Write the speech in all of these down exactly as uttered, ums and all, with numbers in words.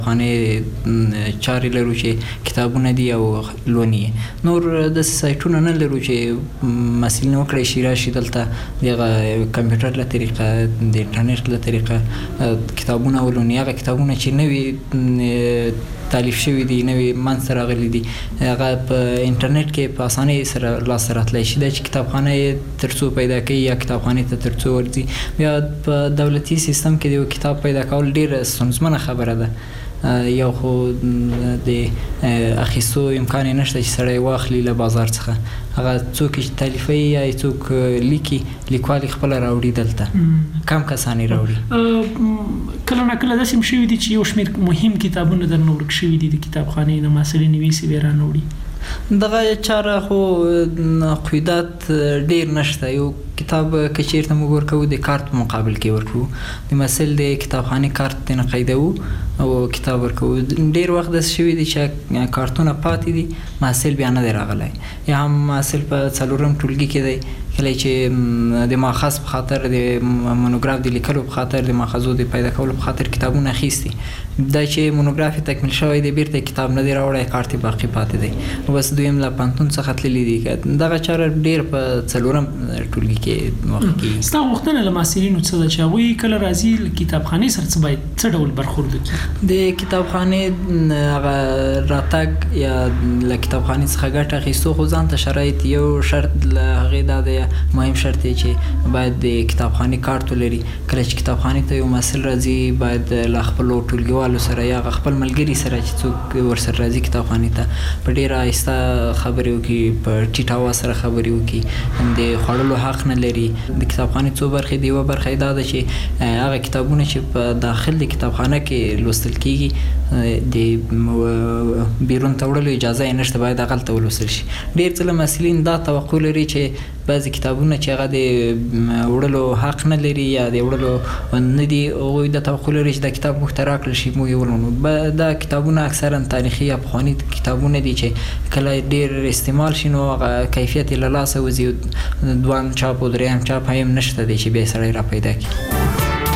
خانه چاري لرو چې کتابونه دي او لونی نور د سایټونو نه لرو چې مسلې نو کړی شي راشي دلته د کمپیوټر له طریقه د انټرنیټ له طریقه کتابونه ولونی هغه کتابونه چې نوي تالیف شوی دي نوي من سره غلي دي هغه په انټرنیټ کې په اسانۍ سره لاس راتلی شي د کتابخانه ترڅو پیدا کوي یا کتابخانه ته ترڅو ورځي بیا په دولتي سیستم کې د کتاب پیدا کول ډیر ستونزمنه خبره ده یو خو د اخیستو امکان نشته چې سړی واخلي له بازار څخه هغه څوک چې تالیفي یا څوک لیکي لیکوال خپل راوړي دلته کم کسانی راوړي کله نه کله داسې شوي دي چې یو شمېر مهم کتابونه درنه ورک شوي دي د کتابخانې نه محصلین نویسي بیا رانوړي دغه چاره خو قیودات ډیر نشته یو کتاب که چیرته موږ ورکوو د کارت په مقابل کې ورکوو د محصل د کتابخانې کارت ته نه قیدوو او کتاب ورکوو ډیر وخت داسې شوي دي چې کارتونه پاتې دي محصل بیا نه دی راغلی یا هم محصل په څلورم ټولګي کې دی کله چې د ماخذ په خاطر د مونوګراف د لیکلو په خاطر د ماخذو د پیدا کولو په خاطر کتابونه اخیستي دا چې مونوګراف تکمیل شوی دی بیرته کتاب نه دی راوړی کارت باقي پاتې دی نو بس دویم له پانتون څخه تللی دي دغه چاره ډیر په څلورم ټولګي کې وخت کې ستا غوښتنه له محصلینو څه ده چې هغوی کله راځي له کتابخانې سره څه باید څه ډول برخورد وکړي د کتابخانې هغه راتګ یا له کتابخانې څخه ګټه اخیستو خو ځان ته شرایط یو شرط له هغې دا دی مهم شرط دی چې باید د کتابخانې کارت ولري کله چې کتابخانې ته یو محصل راځي باید له خپلو ټولګیوالو سره یا خپل ملګري سره چې څوک ورسره راځي کتابخانې ته په ډېره آهسته خبرې وکړي په ټیټ اواز سره خبرې وکړي د خوړلو حق نه لري د کتابخانې څو برخې دی یوه برخه دا ده چې هغه کتابونه چې په داخل د کتابخانه کې لوستل کېږي د بیرون ته وړلو اجازه یې نشته باید هغلته ولوستل شي ډېر ځله محصلین دا توقع لري چې بعضې کتابونه چې هغه د وړلو حق نه لري یا د وړلو نه دي هغوی دا توقع لري چې دا کتاب موږ ته راکړل شي موږ یې ولولو دا کتابونه اکثرا تاریخي یا پخواني کتابونه دي چې کله ډېر استعمال شي نو هغه کیفیت یې له لاسه وځي دویم چاپ او دریم چاپ هم نشته دی چې بیا سړی را پیدا کړي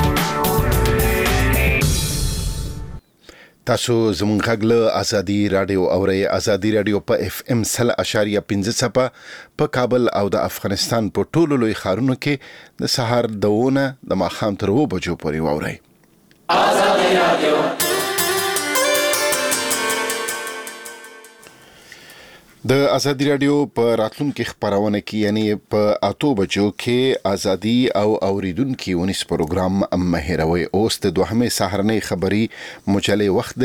تاسو زموږ غږ له ازادي رادیو اورئ ازادي رادیو په اف ام سل اشاریه پنځه څپه په کابل او د افغانستان په ټولو لوی ښارونو کې د سهار دونه د ماښام تر اوو بجو پورې واورئ ازادي رادیو د ازادي رادیو په راتلونکي خبرونه کې یعنی په اتو بجو کې ازادي او اوریدونکو ونیس پروګرام مهیروي اوس د دوهمه سهارنۍ خبري مجلې وخت